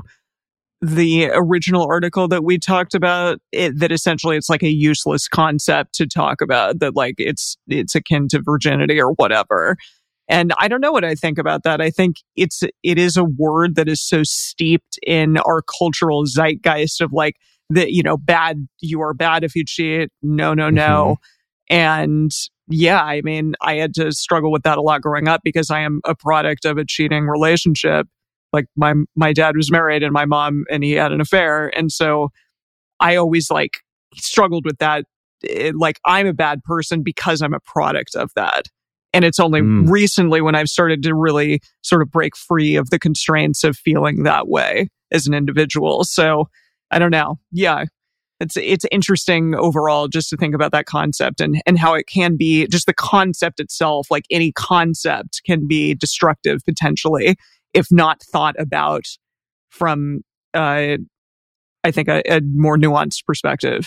the original article that we talked about, that essentially it's like a useless concept to talk about, that like it's akin to virginity or whatever. And I don't know what I think about that. I think it is a word that is so steeped in our cultural zeitgeist of like that, bad, you are bad if you cheat. No. And yeah, I mean, I had to struggle with that a lot growing up because I am a product of a cheating relationship. Like my dad was married and my mom, and he had an affair. And so I always like struggled with that. Like I'm a bad person because I'm a product of that. And it's only recently when I've started to really sort of break free of the constraints of feeling that way as an individual. So I don't know. Yeah. It's interesting overall just to think about that concept and how it can be just the concept itself, like any concept can be destructive potentially if not thought about from, I think, a more nuanced perspective.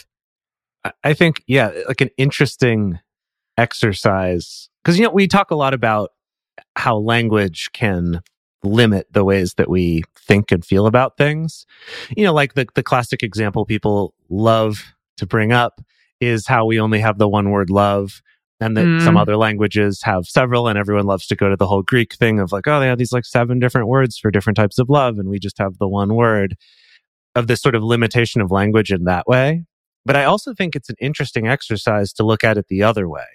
I think, yeah, like an interesting exercise. Because, we talk a lot about how language can limit the ways that we think and feel about things. Like the classic example people love to bring up is how we only have the one word love, and that some other languages have several, and everyone loves to go to the whole Greek thing of like, oh, they have these like 7 different words for different types of love, and we just have the one word, of this sort of limitation of language in that way. But I also think it's an interesting exercise to look at it the other way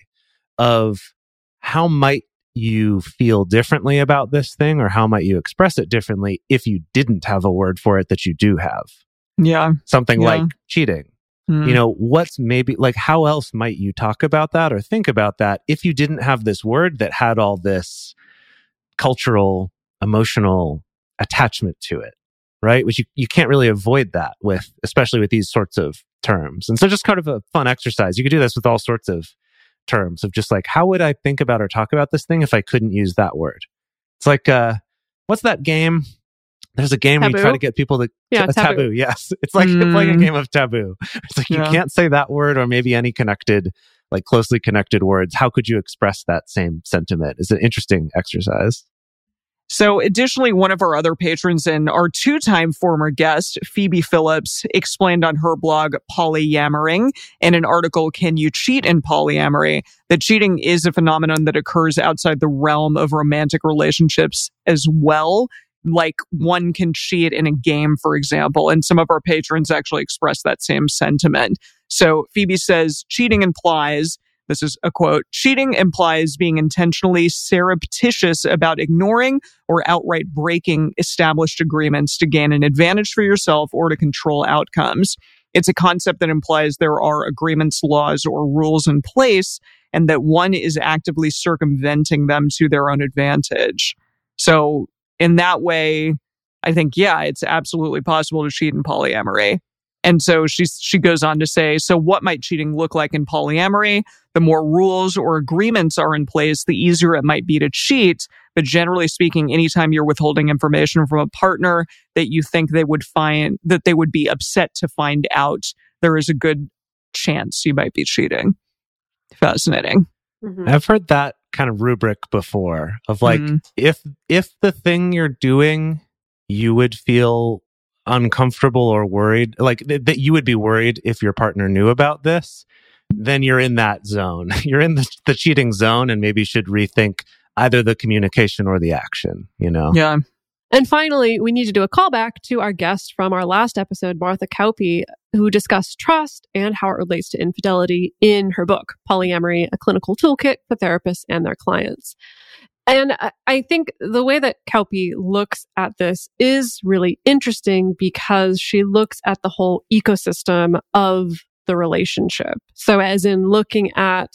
of how might you feel differently about this thing, or how might you express it differently if you didn't have a word for it that you do have? Yeah. Something like cheating. What's maybe like, how else might you talk about that or think about that if you didn't have this word that had all this cultural, emotional attachment to it, right? Which you can't really avoid that with, especially with these sorts of terms. And so just kind of a fun exercise. You could do this with all sorts of terms of just like, how would I think about or talk about this thing if I couldn't use that word? It's like, what's that game? There's a game where you try to get people to... Taboo. Yes. It's like playing a game of taboo. It's like you can't say that word or maybe any connected, like closely connected words. How could you express that same sentiment? It's an interesting exercise. So additionally, one of our other patrons and our 2-time former guest, Phoebe Phillips, explained on her blog Polyamoring in an article, Can You Cheat in Polyamory?, that cheating is a phenomenon that occurs outside the realm of romantic relationships as well. Like one can cheat in a game, for example, and some of our patrons actually express that same sentiment. So Phoebe says, cheating implies, this is a quote, cheating implies being intentionally surreptitious about ignoring or outright breaking established agreements to gain an advantage for yourself or to control outcomes. It's a concept that implies there are agreements, laws, or rules in place, and that one is actively circumventing them to their own advantage. So in that way, I think, yeah, it's absolutely possible to cheat in polyamory. And so she goes on to say, so what might cheating look like in polyamory? The more rules or agreements are in place, the easier it might be to cheat. But generally speaking, anytime you're withholding information from a partner that you think they would be upset to find out, there is a good chance you might be cheating. Fascinating. Mm-hmm. I've heard that kind of rubric before of like, if the thing you're doing, you would feel uncomfortable or worried, like that you would be worried if your partner knew about this, then you're in that zone. You're in the cheating zone, and maybe should rethink either the communication or the action, you know? Yeah. And finally, we need to do a callback to our guest from our last episode, Martha Kauppi, who discussed trust and how it relates to infidelity in her book, Polyamory, a Clinical Toolkit for Therapists and Their Clients. And I think the way that Kauppi looks at this is really interesting because she looks at the whole ecosystem of the relationship. So as in looking at,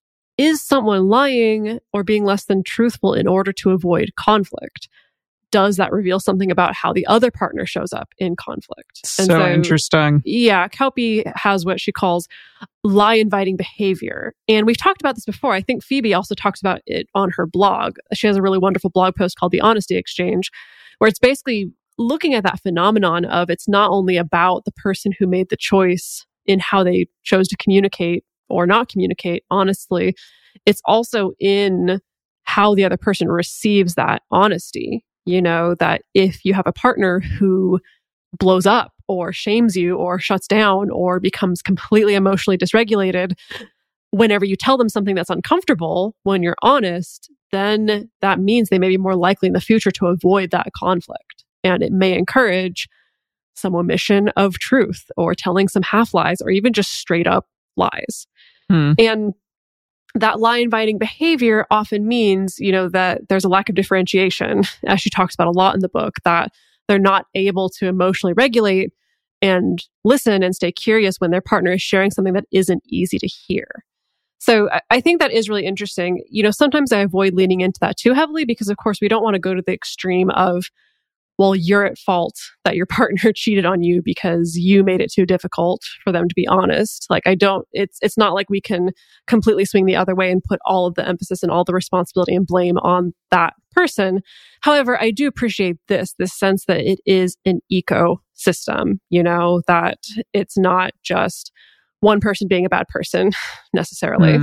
is someone lying or being less than truthful in order to avoid conflict? Does that reveal something about how the other partner shows up in conflict? So interesting. Yeah, Kauppi has what she calls lie-inviting behavior. And we've talked about this before. I think Phoebe also talks about it on her blog. She has a really wonderful blog post called The Honesty Exchange, where it's basically looking at that phenomenon of it's not only about the person who made the choice in how they chose to communicate or not communicate honestly, it's also in how the other person receives that honesty. You know, that if you have a partner who blows up or shames you or shuts down or becomes completely emotionally dysregulated, whenever you tell them something that's uncomfortable, when you're honest, then that means they may be more likely in the future to avoid that conflict. And it may encourage some omission of truth or telling some half lies or even just straight up lies. And that lie-inviting behavior often means, you know, that there's a lack of differentiation, as she talks about a lot in the book, that they're not able to emotionally regulate and listen and stay curious when their partner is sharing something that isn't easy to hear. So I think that is really interesting. You know, sometimes I avoid leaning into that too heavily because, of course, we don't want to go to the extreme of, well, you're at fault that your partner cheated on you because you made it too difficult for them to be honest. Like it's not like we can completely swing the other way and put all of the emphasis and all the responsibility and blame on that person. However, I do appreciate this sense that it is an ecosystem, you know, that it's not just one person being a bad person necessarily.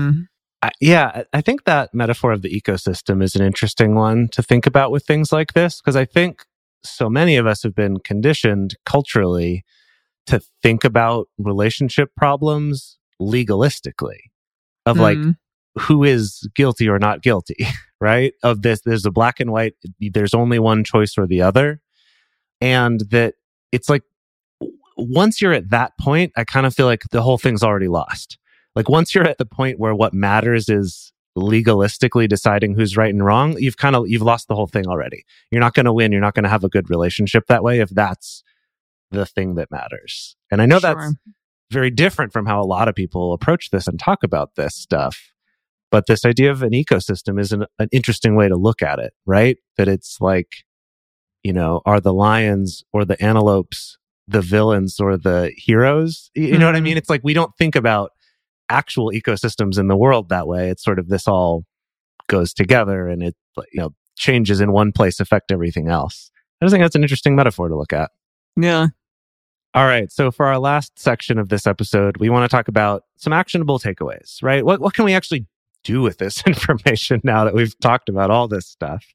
I think that metaphor of the ecosystem is an interesting one to think about with things like this, because I think so many of us have been conditioned culturally to think about relationship problems legalistically, of like who is guilty or not guilty, right? Of this, there's a black and white, there's only one choice or the other. And that it's like, once you're at that point, I kind of feel like the whole thing's already lost. Like once you're at the point where what matters is legalistically deciding who's right and wrong, you've lost the whole thing already. You're not going to win. You're not going to have a good relationship that way if that's the thing that matters. And I know that's very different from how a lot of people approach this and talk about this stuff. But this idea of an ecosystem is an interesting way to look at it, right? That it's like, you know, are the lions or the antelopes the villains or the heroes? You know what I mean? It's like we don't think about actual ecosystems in the world that way. It's sort of this all goes together and it, you know, changes in one place affect everything else. I just think that's an interesting metaphor to look at. Yeah. All right. So for our last section of this episode, we want to talk about some actionable takeaways, right? What can we actually do with this information now that we've talked about all this stuff?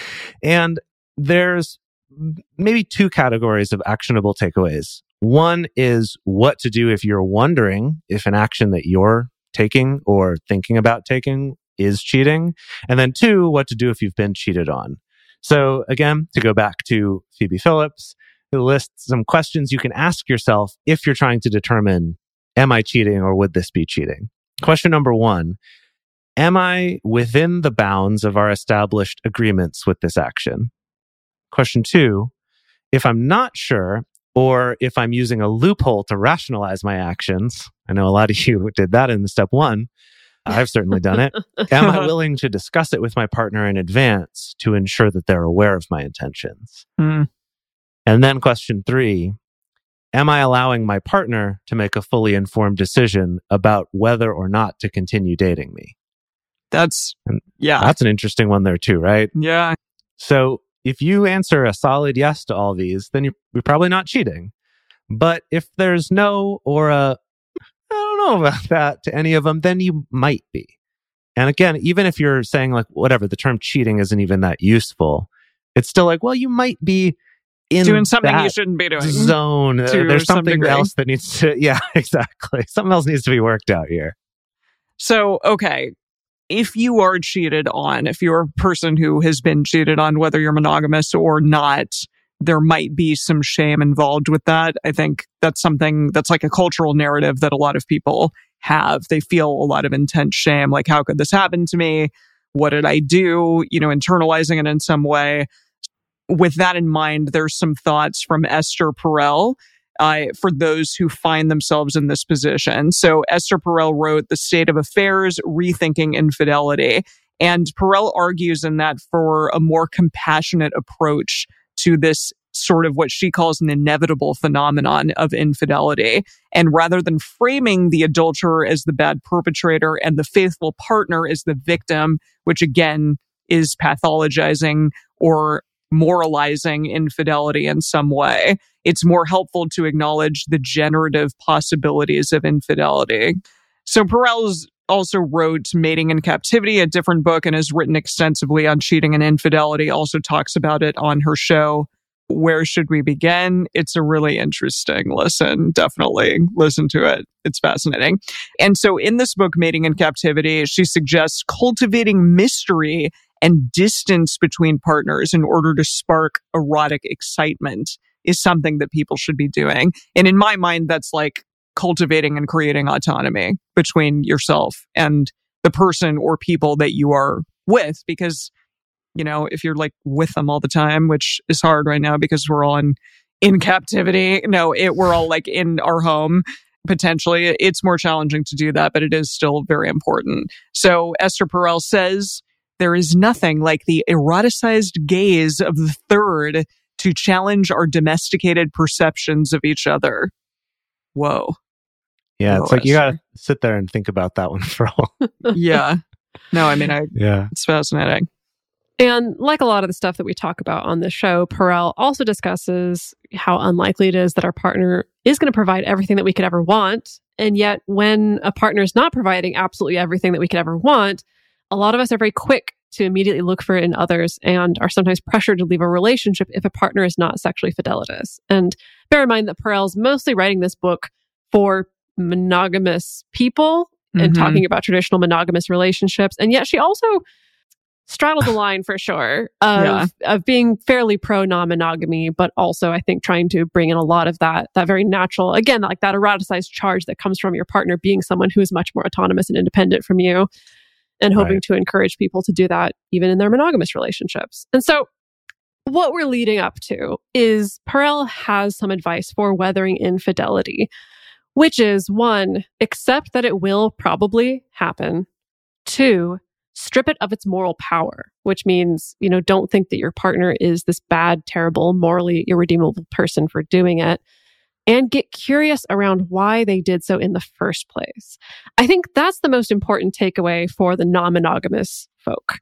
And there's maybe two categories of actionable takeaways. One is what to do if you're wondering if an action that you're taking or thinking about taking is cheating. And then two, what to do if you've been cheated on. So again, to go back to Phoebe Phillips, it lists some questions you can ask yourself if you're trying to determine, am I cheating or would this be cheating? Question number one, am I within the bounds of our established agreements with this action? Question two, if I'm not sure, or if I'm using a loophole to rationalize my actions, I know a lot of you did that in step one. I've certainly done it. Am I willing to discuss it with my partner in advance to ensure that they're aware of my intentions? And then question three, am I allowing my partner to make a fully informed decision about whether or not to continue dating me? That's an interesting one there too, right? Yeah. So if you answer a solid yes to all these, then you're probably not cheating. But if there's no or a, I don't know about that to any of them, then you might be. And again, even if you're saying like, whatever, the term cheating isn't even that useful, it's still like, well, you might be in doing something that you shouldn't be doing. zone. There's some something degree. else that needs to, yeah, exactly. Something else needs to be worked out here. So, okay, if you are cheated on, if you're a person who has been cheated on, whether you're monogamous or not, there might be some shame involved with that. I think that's something that's like a cultural narrative that a lot of people have. They feel a lot of intense shame, like, how could this happen to me? What did I do? You know, internalizing it in some way. With that in mind, there's some thoughts from Esther Perel for those who find themselves in this position. So Esther Perel wrote The State of Affairs, Rethinking Infidelity. And Perel argues in that for a more compassionate approach to this sort of what she calls an inevitable phenomenon of infidelity. And rather than framing the adulterer as the bad perpetrator and the faithful partner as the victim, which again is pathologizing or moralizing infidelity in some way, it's more helpful to acknowledge the generative possibilities of infidelity. So Perel's also wrote Mating in Captivity, a different book, and has written extensively on cheating and infidelity, also talks about it on her show, Where Should We Begin? It's a really interesting listen. Definitely listen to it. It's fascinating. And so in this book, Mating in Captivity, she suggests cultivating mystery and distance between partners in order to spark erotic excitement is something that people should be doing. And in my mind, that's like cultivating and creating autonomy between yourself and the person or people that you are with. Because, you know, if you're like with them all the time, which is hard right now because we're all in captivity. No, we're all like in our home. Potentially, it's more challenging to do that, but it is still very important. So Esther Perel says, there is nothing like the eroticized gaze of the third to challenge our domesticated perceptions of each other. Whoa. Yeah, it's like you gotta sit there and think about that one for a while. Yeah. No, I mean, it's fascinating. And like a lot of the stuff that we talk about on the show, Perel also discusses how unlikely it is that our partner is going to provide everything that we could ever want. And yet, when a partner is not providing absolutely everything that we could ever want, a lot of us are very quick to immediately look for it in others and are sometimes pressured to leave a relationship if a partner is not sexually fidelitous. And bear in mind that Perel's mostly writing this book for monogamous people and talking about traditional monogamous relationships. And yet she also straddled the line for sure of being fairly pro non-monogamy, but also I think trying to bring in a lot of that very natural, again, like that eroticized charge that comes from your partner being someone who is much more autonomous and independent from you, and hoping to encourage people to do that even in their monogamous relationships. And so what we're leading up to is Perel has some advice for weathering infidelity, which is 1, accept that it will probably happen. 2, strip it of its moral power, which means, you know, don't think that your partner is this bad, terrible, morally irredeemable person for doing it. And get curious around why they did so in the first place. I think that's the most important takeaway for the non-monogamous folk.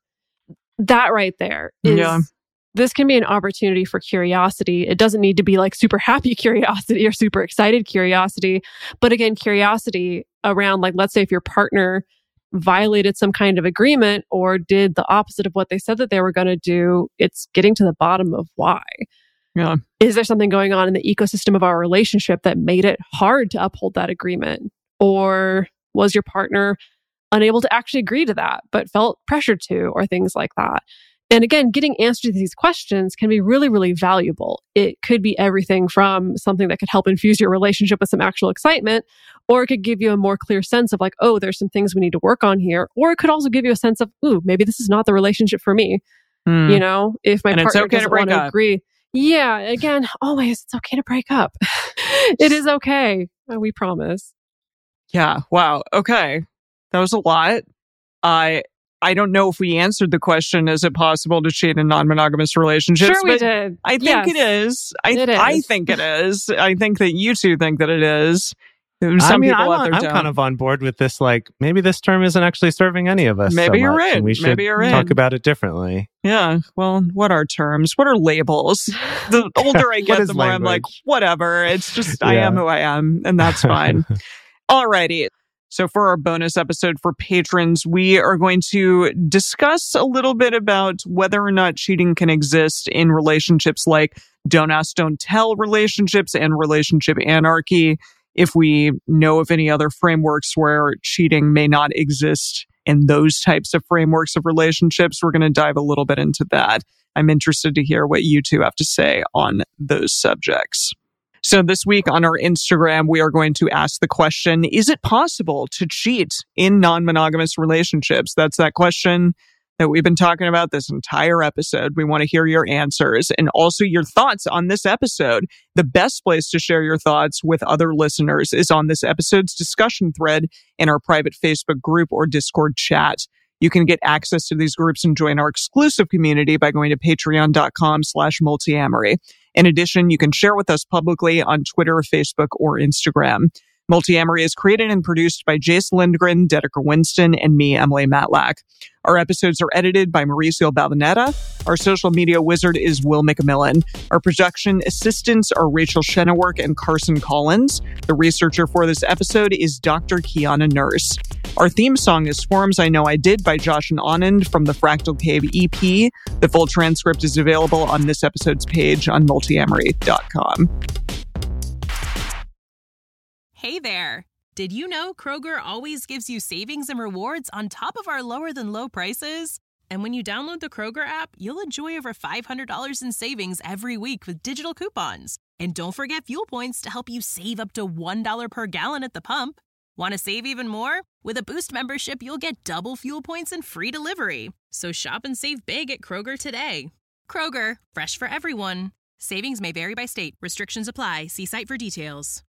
That right there is, this can be an opportunity for curiosity. It doesn't need to be like super happy curiosity or super excited curiosity. But again, curiosity around, like, let's say if your partner violated some kind of agreement or did the opposite of what they said that they were going to do, it's getting to the bottom of why. Yeah. Is there something going on in the ecosystem of our relationship that made it hard to uphold that agreement? Or was your partner unable to actually agree to that, but felt pressured to, or things like that? And again, getting answers to these questions can be really, really valuable. It could be everything from something that could help infuse your relationship with some actual excitement, or it could give you a more clear sense of like, oh, there's some things we need to work on here. Or it could also give you a sense of, ooh, maybe this is not the relationship for me. You know, if my partner doesn't want to agree. Yeah, again, always, it's okay to break up. It is okay. We promise. Yeah. Wow. Okay. That was a lot. I don't know if we answered the question, is it possible to cheat in non-monogamous relationships? Sure, we did. I think it is. I think it is. I think that you two think that it is. I'm kind of on board with this. Like, maybe this term isn't actually serving any of us. Maybe so you're much, right. And we should talk about it differently. Yeah. Well, what are terms? What are labels? The older I get, the more I'm like, whatever. It's just, I am who I am, and that's fine. Alrighty. So for our bonus episode for patrons, we are going to discuss a little bit about whether or not cheating can exist in relationships like don't ask, don't tell relationships and relationship anarchy. If we know of any other frameworks where cheating may not exist in those types of frameworks of relationships, we're going to dive a little bit into that. I'm interested to hear what you two have to say on those subjects. So this week on our Instagram, we are going to ask the question, is it possible to cheat in non-monogamous relationships? That's that question that we've been talking about this entire episode. We want to hear your answers and also your thoughts on this episode. The best place to share your thoughts with other listeners is on this episode's discussion thread in our private Facebook group or Discord chat. You can get access to these groups and join our exclusive community by going to patreon.com/multiamory. In addition, you can share with us publicly on Twitter, Facebook, or Instagram. Multiamory is created and produced by Jace Lindgren, Dedeker Winston, and me, Emily Matlack. Our episodes are edited by Mauricio Balvanetta. Our social media wizard is Will McMillan. Our production assistants are Rachel Shennework and Carson Collins. The researcher for this episode is Dr. Kiana Nurse. Our theme song is Forms I Know I Did by Josh and Anand from the Fractal Cave EP. The full transcript is available on this episode's page on multiamory.com. Hey there! Did you know Kroger always gives you savings and rewards on top of our lower-than-low prices? And when you download the Kroger app, you'll enjoy over $500 in savings every week with digital coupons. And don't forget fuel points to help you save up to $1 per gallon at the pump. Want to save even more? With a Boost membership, you'll get double fuel points and free delivery. So shop and save big at Kroger today. Kroger, fresh for everyone. Savings may vary by state. Restrictions apply. See site for details.